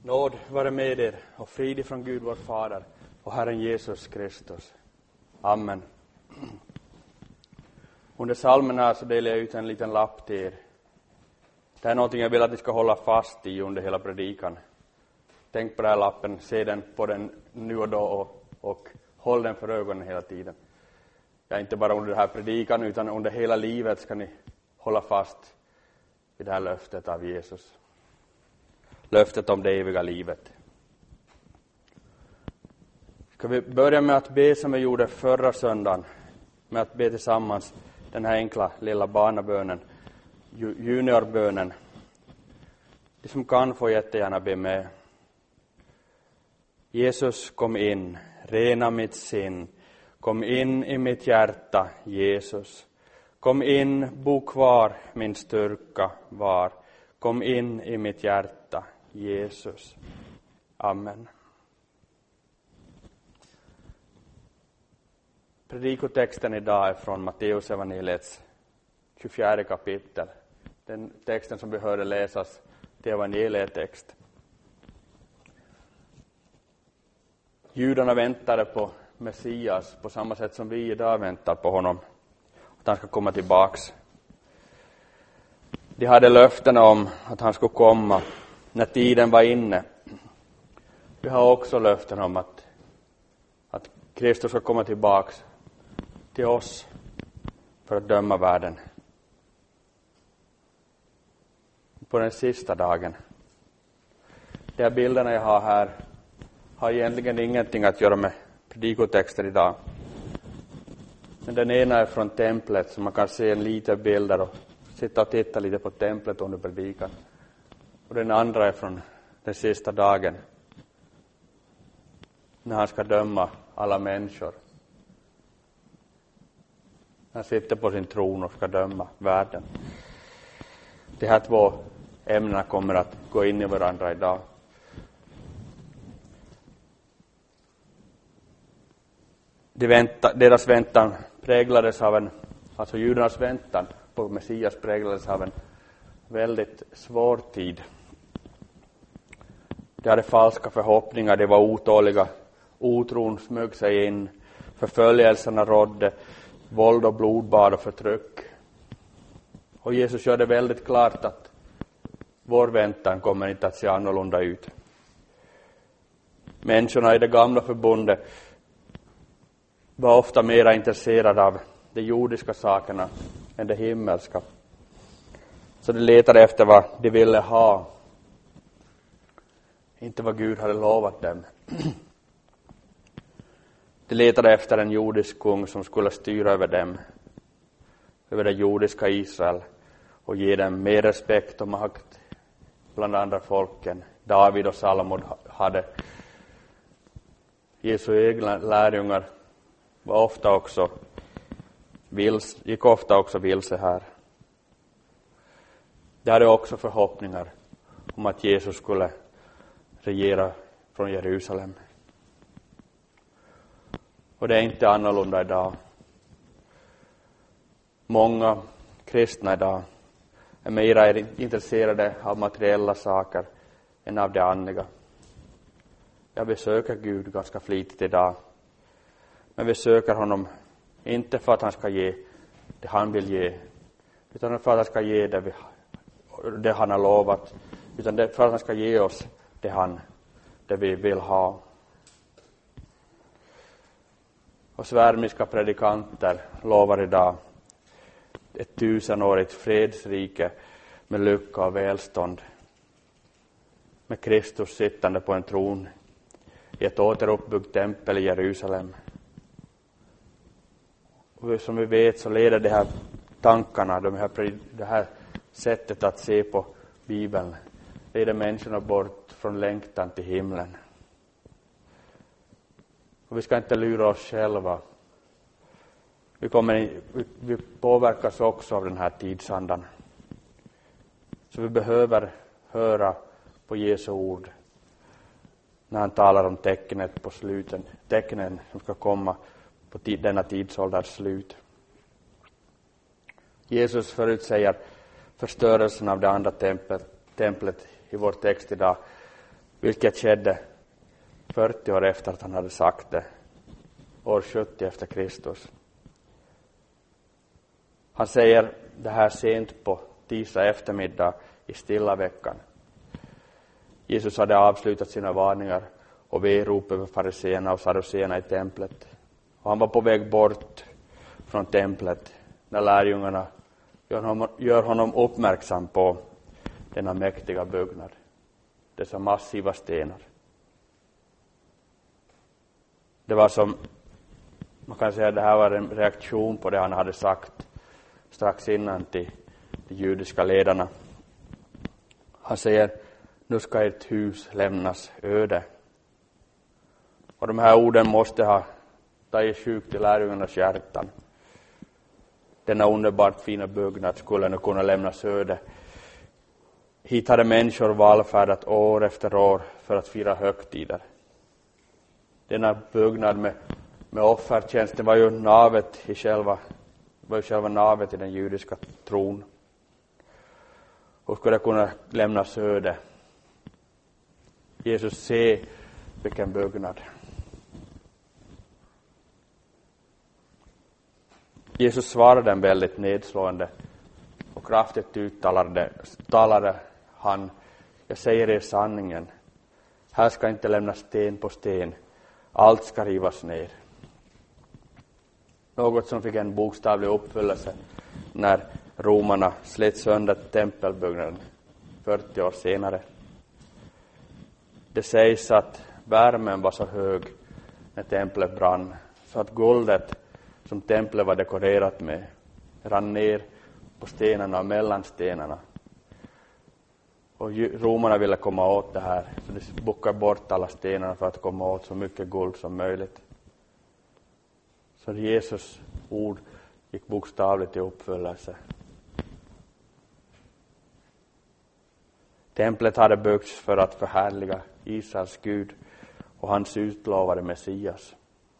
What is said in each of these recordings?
Nåd vare med er och frid från Gud vår Fader och Herren Jesus Kristus. Amen. Under salmen här så delar jag ut en liten lapp till er. Det är någonting jag vill att ni ska hålla fast i under hela predikan. Tänk på den här lappen, se den på den nu och då och håll den för ögonen hela tiden. Ja, inte bara under den här predikan utan under hela livet ska ni hålla fast vid det här löftet av Jesus. Löftet om det eviga livet. Ska vi börja med att be som vi gjorde förra söndagen. Med att be tillsammans den här enkla lilla barnabönen. Juniorbönen. De som kan får jättegärna be med. Jesus, kom in. Rena mitt sin. Kom in i mitt hjärta, Jesus. Kom in, bo kvar, min styrka var. Kom in i mitt hjärta, Jesus. Amen. Predikotexten idag är från Matteus evangeliets 24 kapitel. Den texten som vi hörde läsas till evangelietext. Judarna väntade på Messias på samma sätt som vi idag väntar på honom. Att han ska komma tillbaks. De hade löften om att han skulle komma när tiden var inne. Vi har också löften om att Kristus ska komma tillbaks till oss för att döma världen. På den sista dagen. De här bilderna jag har här har egentligen ingenting att göra med predikotexter idag. Men den ena är från templet, så man kan se en liten bild där och sitta och titta lite på templet under predikan. Och den andra är från den sista dagen, när han ska döma alla människor. Han sitter på sin tron och ska döma världen. De här två ämnena kommer att gå in i varandra idag. Deras väntan präglades av alltså judarnas väntan på Messias präglades av en väldigt svår tid. De hade falska förhoppningar, de var otåliga, otron smög sig in, förföljelserna rådde, våld och blodbad och förtryck. Och Jesus gör det väldigt klart att vår väntan kommer inte att se annorlunda ut. Människorna i det gamla förbundet var ofta mera intresserade av de jordiska sakerna än det himmelska. Så de letade efter vad de ville ha, inte vad Gud hade lovat dem. De letade efter en jordisk kung som skulle styra över dem, över det jordiska Israel, och ge dem mer respekt och makt bland andra folken. David och Salomon hade. Jesu egna lärjungar gick ofta också vilse här. De hade också förhoppningar om att Jesus skulle regera från Jerusalem. Och det är inte annorlunda idag. Många kristna idag är mer intresserade av materiella saker än av det andliga. Jag besöker Gud ganska flitigt idag. Men vi söker honom inte för att han ska ge det han vill ge, utan för att han ska ge det han har lovat, utan för att han ska ge oss det vi vill ha. Och svärmiska predikanter lovar idag ett 1000-årigt fredsrike med lycka och välstånd, med Kristus sittande på en tron i ett återuppbyggt tempel i Jerusalem. Och som vi vet så leder de här tankarna, det här sättet att se på Bibeln, leder människorna bort från längtan till himlen. Och vi ska inte lura oss själva. Vi påverkas också av den här tidsandan. Så vi behöver höra på Jesu ord när han talar om tecknen som ska komma på denna tidsålders slut. Jesus förutsäger förstörelsen av det andra templet i vår text idag Vilket skedde 40 år efter att han hade sagt det. År 70 efter Kristus. Han säger det här sent på tisdag eftermiddag i stilla veckan. Jesus hade avslutat sina varningar och verop över fariséerna och saduséerna i templet. Och han var på väg bort från templet när lärjungarna gör honom uppmärksam på denna mäktiga byggnad. Dessa massiva stenar. Det var som, man kan säga, det här var en reaktion på det han hade sagt strax innan till de judiska ledarna. Han säger, nu ska ert hus lämnas öde. Och de här orden måste ha tagit sjukt i lärjungarnas hjärtan. Denna underbart fina byggnad skulle nu kunna lämnas öde. Hit hade människor vallfärdat år efter år för att fira högtider. Denna byggnad med offertjänsten var ju navet i själva navet i den judiska tron. Och skulle kunna lämnas öde. Jesus, se vilken byggnad. Jesus svarade en väldigt nedslående och kraftigt talade han, jag säger er sanningen, här ska inte lämnas sten på sten, allt ska rivas ner. Något som fick en bokstavlig uppfyllelse när romarna slet sönder tempelbyggnaden 40 år senare. Det sägs att värmen var så hög när templet brann så att guldet som templet var dekorerat med rann ner på stenarna och mellan stenarna. Och romarna ville komma åt det här, så de bockade bort alla stenarna för att komma åt så mycket guld som möjligt. Så Jesus ord gick bokstavligt i uppfyllelse. Templet hade byggts för att förhärliga Israels Gud och hans utlovade Messias.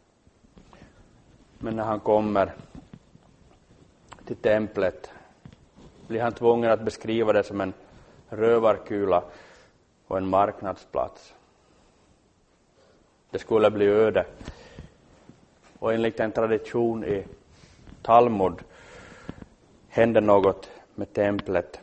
Men när han kommer till templet blir han tvungen att beskriva det som en rövarkula och en marknadsplats. Det skulle bli öde. Och enligt en tradition i Talmud hände något med templet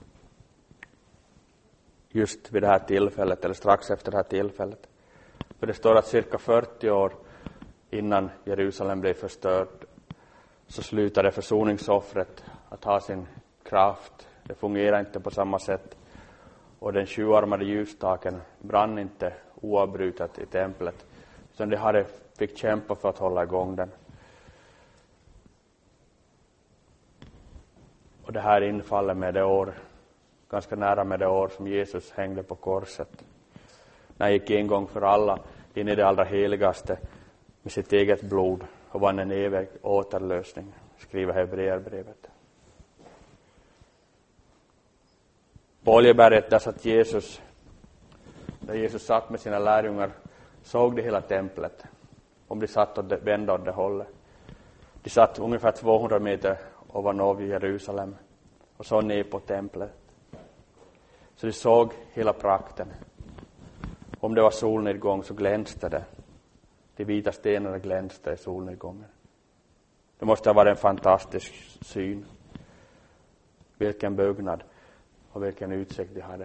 just vid det här tillfället, eller strax efter det här tillfället. För det står att cirka 40 år innan Jerusalem blev förstört så slutade försoningsoffret att ha sin kraft. Det fungerar inte på samma sätt. Och den 7-armade ljusstaken brann inte oavbrutet i templet. Så de fick kämpa för att hålla igång den. Och det här infaller med det år, ganska nära med det år som Jesus hängde på korset. När han gick en gång för alla in i det allra heligaste med sitt eget blod och vann en evig återlösning, skriver Hebreerbrevet. På Oljeberget där Jesus satt med sina lärjungar, såg de hela templet. Om de satt och vände åt det hållet. De satt ungefär 200 meter ovanför Jerusalem och såg ner på templet. Så de såg hela prakten. Om det var solnedgång så glänste det. De vita stenarna glänste i solnedgången. Det måste ha varit en fantastisk syn. Vilken byggnad och vilken utsikt de hade.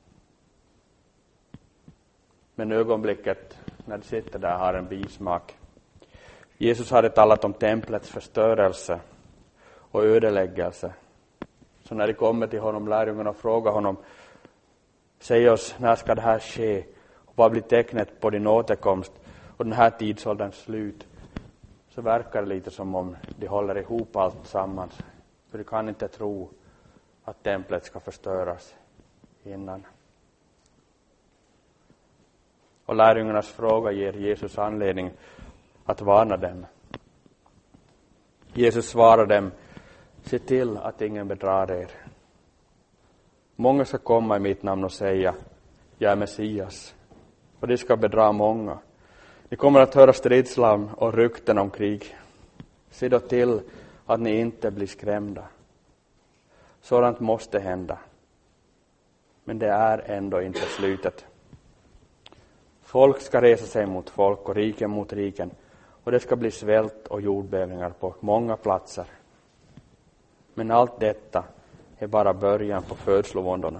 Men ögonblicket när de sitter där har en bismak. Jesus hade talat om templets förstörelse och ödeläggelse. Så när de kommer till honom, lärjungarna, och frågar honom, säg oss, när ska det här ske? Och vad blir tecknet på din återkomst och den här tidsålderns slut? Så verkar det lite som om de håller ihop allt sammans. För de kan inte tro att templet ska förstöras innan. Och lärjungarnas fråga ger Jesus anledning att varna dem. Jesus svarar dem, se till att ingen bedrar er. Många ska komma i mitt namn och säga, jag är Messias. Och de ska bedra många. Ni kommer att höra stridslarm och rykten om krig. Se då till att ni inte blir skrämda. Sådant måste hända. Men det är ändå inte slutet. Folk ska resa sig mot folk och riken mot riken. Och det ska bli svält och jordbävningar på många platser. Men allt detta är bara början på födslovåndorna.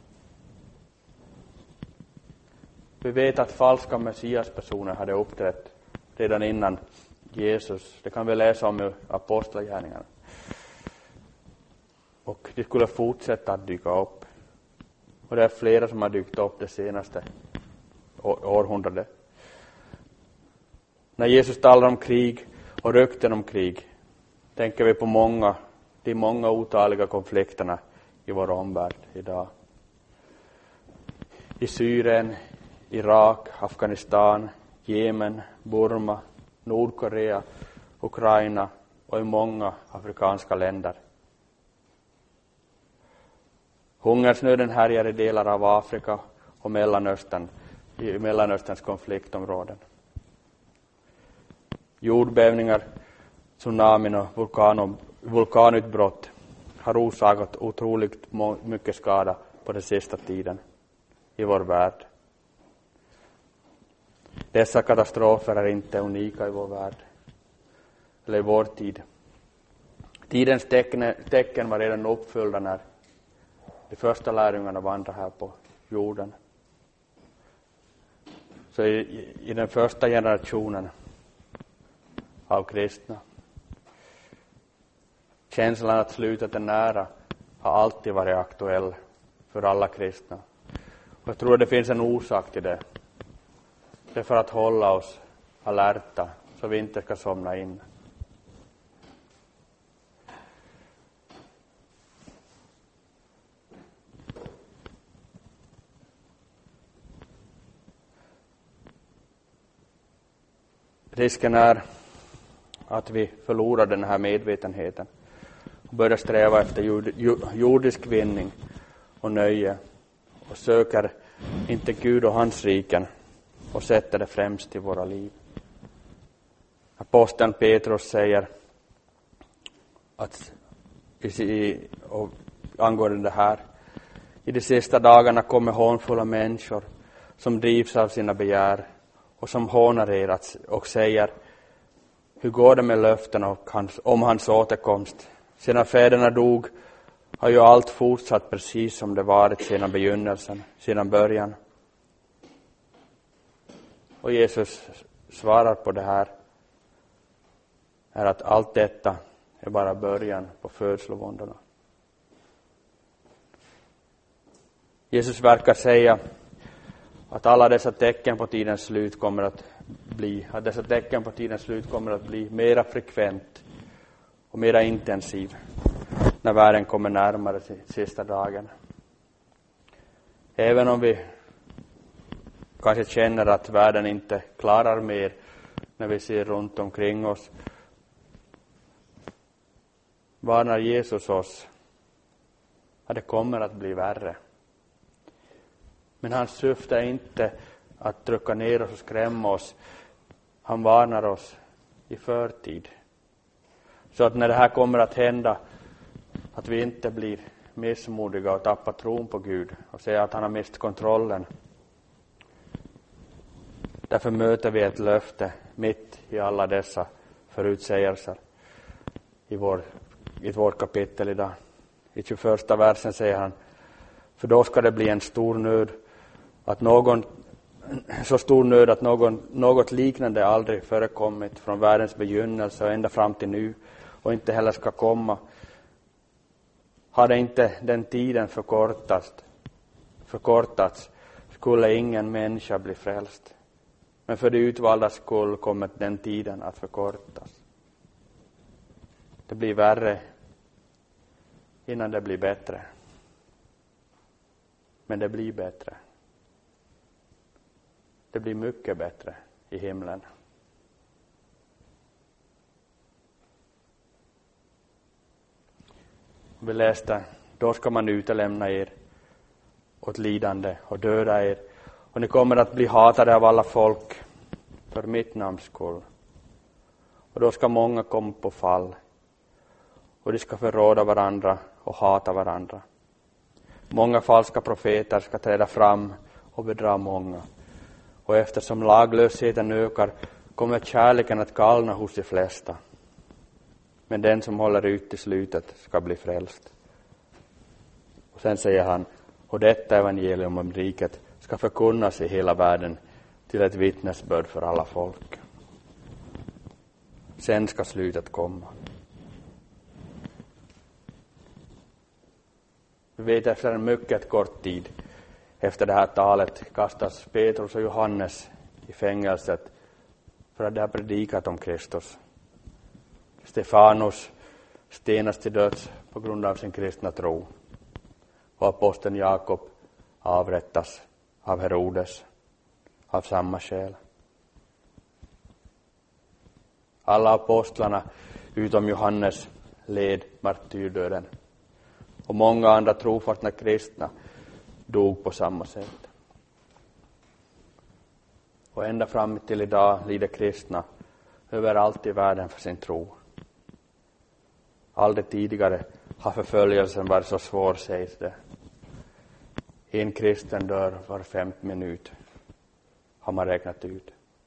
Vi vet att falska messiaspersoner hade uppträtt redan innan Jesus. Det kan vi läsa om i apostlagärningarna. Och det skulle fortsätta att dyka upp. Och det är flera som har dykt upp det senaste århundradet. När Jesus talar om krig och rykten om krig tänker vi på de många otaliga konflikterna i vår omvärld idag. I Syrien, Irak, Afghanistan, Jemen, Burma, Nordkorea, Ukraina och i många afrikanska länder. Hungersnöden härjar i delar av Afrika och i Mellanösterns konfliktområden. Jordbävningar, tsunamin och vulkanutbrott har orsakat otroligt mycket skada på den sista tiden i vår värld. Dessa katastrofer är inte unika i vår värld eller i vår tid. Tidens tecken var redan uppfyllda när de första lärjungarna vandrade här på jorden. Så i den första generationen av kristna, känslan att slutet är nära har alltid varit aktuell för alla kristna. Och jag tror att det finns en orsak till det. Det är för att hålla oss alerta så vi inte ska somna in. Risken är att vi förlorar den här medvetenheten och börjar sträva efter jordisk vinning och nöje och söker inte Gud och hans riken och sätter det främst i våra liv. Aposteln Petrus säger att angående det här: i de sista dagarna kommer hånfulla människor som drivs av sina begär och som hånar er och säger: hur går det med löften om hans återkomst? Sedan fäderna dog har ju allt fortsatt precis som det varit sedan början. Och Jesus svarar på det här är att allt detta är bara början på födslovåndorna. Jesus verkar säga att alla dessa tecken på tidens slut kommer att bli mera frekvent och mera intensiv när världen kommer närmare till sista dagen. Även om vi kanske känner att världen inte klarar mer när vi ser runt omkring oss, varnar Jesus oss att det kommer att bli värre. Men hans syfte är inte att trycka ner oss och skrämma oss. Han varnar oss i förtid. Så att när det här kommer att hända, att vi inte blir missmodiga och tappar tron på Gud och säger att han har mist kontrollen. Därför möter vi ett löfte mitt i alla dessa förutsägelser i vårt kapitel idag. I 21 versen säger han: för då ska det bli en stor nöd att något liknande aldrig förekommit från världens begynnelse och ända fram till nu och inte heller ska komma. Hade inte den tiden förkortats skulle ingen människa bli frälst. Men för de utvaldas skull kommer den tiden att förkortas. Det blir värre innan det blir bättre. Men det blir bättre. Det blir mycket bättre i himlen. Vi läste: då ska man utelämna er åt lidande och döda er. Och ni kommer att bli hatade av alla folk för mitt namns skull. Och då ska många komma på fall. Och de ska förråda varandra och hata varandra. Många falska profeter ska träda fram och bedra många. Och eftersom laglösheten ökar kommer kärleken att kallna hos de flesta. Men den som håller ut till slutet ska bli frälst. Och sen säger han, och detta evangelium om riket ska förkunnas i hela världen till ett vittnesbörd för alla folk. Sen ska slutet komma. Vi vet efter en mycket kort tid efter det här talet kastas Petrus och Johannes i fängelset för att de har predikat om Kristus. Stefanus stenas till döds på grund av sin kristna tro. Och aposteln Jakob avrättas av Herodes av samma skäl. Alla apostlarna utom Johannes led martyrdöden. Och många andra trofasta kristna dog på samma sätt. Och ända fram till idag lider kristna överallt i världen för sin tro. Aldrig tidigare har förföljelsen varit så svår, sägs det. En kristen dör var 5:e minut, har man räknat ut.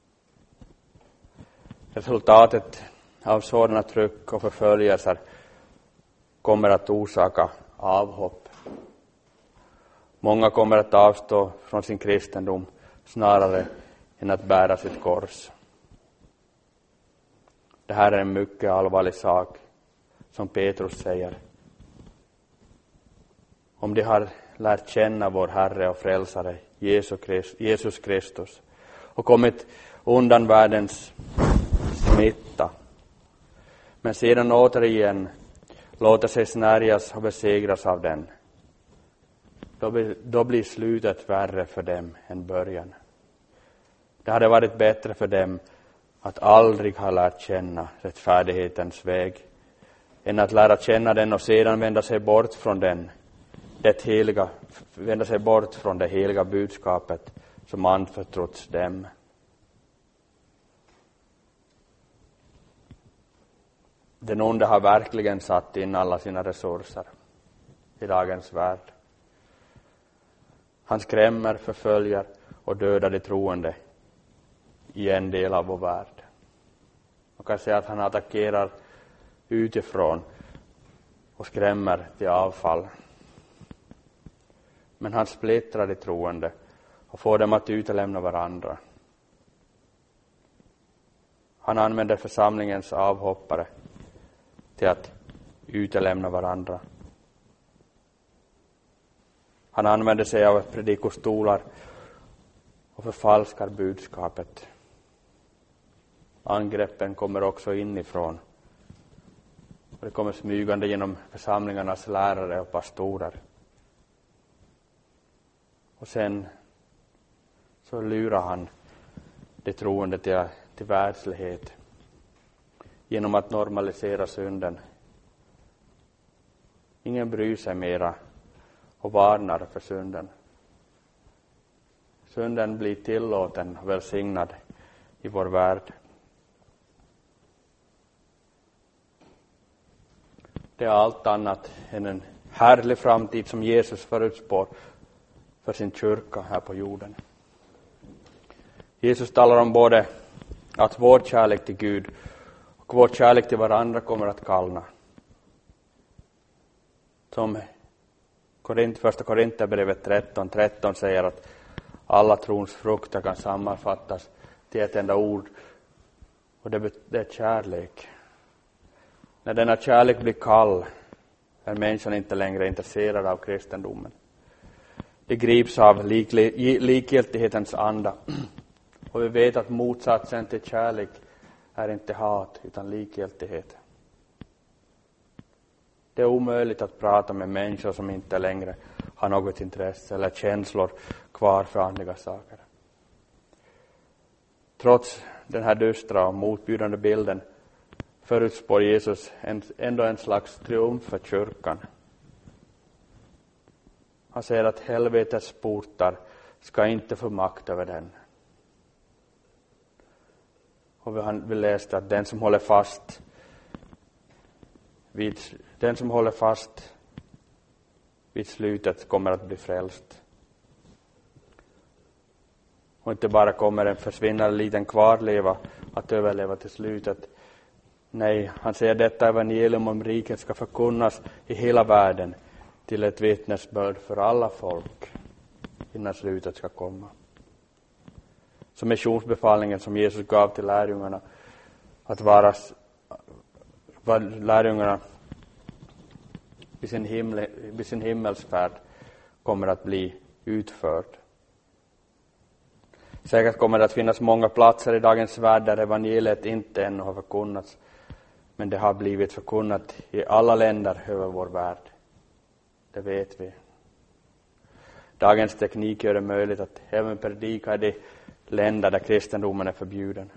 Resultatet av sådana tryck och förföljelser kommer att orsaka avhopp. Många kommer att avstå från sin kristendom snarare än att bära sitt kors. Det här är en mycket allvarlig sak, som Petrus säger. Om de har lärt känna vår Herre och Frälsare Jesus Kristus och kommit undan världens smitta, men sedan återigen låter sig snärjas och besegras av den, då blir slutet värre för dem än början. Det hade varit bättre för dem att aldrig ha lärt känna rättfärdighetens väg än att lära känna den och sedan vända sig bort från det heliga budskapet som anförtrotts dem. Den onde har verkligen satt in alla sina resurser i dagens värld. Han skrämmer, förföljer och dödar de troende i en del av vår värld. Man kan säga att han attackerar utifrån och skrämmer till avfall. Men han splittrar de troende och får dem att utelämna varandra. Han använder församlingens avhoppare till att utelämna varandra. Han använder sig av predikostolar och förfalskar budskapet. Angreppen kommer också inifrån. Och det kommer smygande genom församlingarnas lärare och pastorer. Och sen så lurar han det troende till världslighet genom att normalisera synden. Ingen bryr sig mera och varnar för synden. Synden blir tillåten och välsignad i vår värld. Det är allt annat än en härlig framtid som Jesus förutspår för sin kyrka här på jorden. Jesus talar om både att vår kärlek till Gud och vår kärlek till varandra kommer att kallna. Som första Korinthierbrevet 13:13 säger att alla trons frukter kan sammanfattas till ett enda ord, och det är kärlek. När denna kärlek blir kall är människan inte längre intresserad av kristendomen. Det grips av likgiltighetens anda. Och vi vet att motsatsen till kärlek är inte hat utan likgiltighet. Det är omöjligt att prata med människor som inte längre har något intresse eller känslor kvar för andliga saker. Trots den här dystra och motbjudande bilden förutspår Jesus ändå en slags triumf för kyrkan. Han säger att helvetets portar ska inte få makt över den. Och vi läste att den som håller fast vid slutet kommer att bli frälst. Och inte bara kommer en försvinnande liten kvarleva att överleva till slutet. Nej, han säger detta evangelium om riket ska förkunnas i hela världen till ett vittnesbörd för alla folk innan slutet ska komma. Så missionsbefallningen som Jesus gav till lärjungarna att vara lärjungarna vid sin himmelsfärd kommer att bli utförd. Säkert kommer det att finnas många platser i dagens värld där evangeliet inte ännu har förkunnats. Men det har blivit förkunnat i alla länder över vår värld. Det vet vi. Dagens teknik gör det möjligt att även predika i de länder där kristendomen är förbjuden.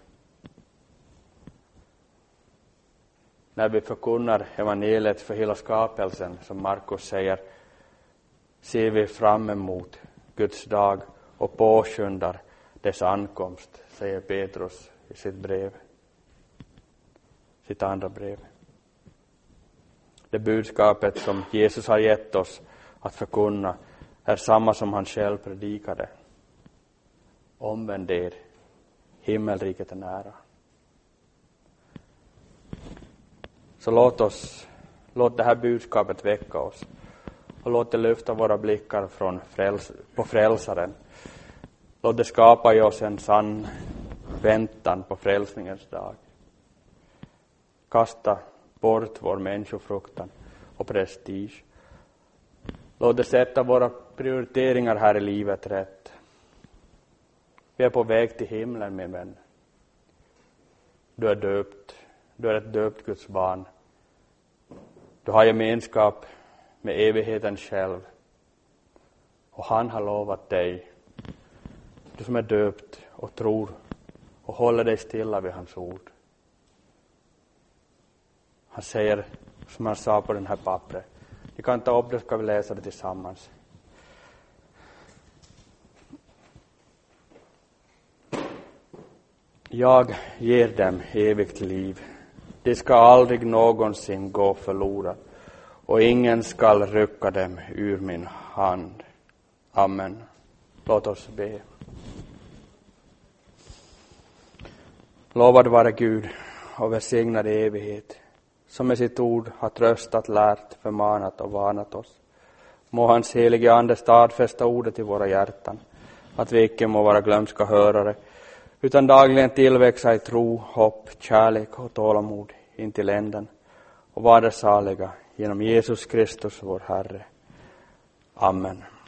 När vi förkunnar evangeliet för hela skapelsen, som Markus säger, ser vi fram emot Guds dag och påskyndar dess ankomst, säger Petrus i sitt andra brev. Det budskapet som Jesus har gett oss att förkunna är samma som han själv predikade. Omvänd er, himmelriket är nära. Så låt det här budskapet väcka oss. Och låt det lyfta våra blickar på frälsaren. Låt det skapa i oss en sann väntan på frälsningens dag. Kasta bort vår människofruktan och prestige. Låt det sätta våra prioriteringar här i livet rätt. Vi är på väg till himlen, min vän. Du är döpt. Du är ett döpt Guds barn. Du har gemenskap med evigheten själv. Och han har lovat dig, du som är döpt och tror och håller dig stilla vid hans ord. Han säger, som han sa på den här pappret. Vi kan ta upp det, ska vi läsa det tillsammans. Jag ger dem evigt liv. De ska aldrig någonsin gå förlorade. Och ingen skall rycka dem ur min hand. Amen. Låt oss be. Lovad vare Gud och välsignad i evighet, som med sitt ord har tröstat, lärt, förmanat och varnat oss. Må hans helige ande stadfästa ordet i våra hjärtan, att vi icke må vara glömska hörare, utan dagligen tillväxa i tro, hopp, kärlek och tålamod in till änden, och vara saliga genom Jesus Kristus vår Herre. Amen.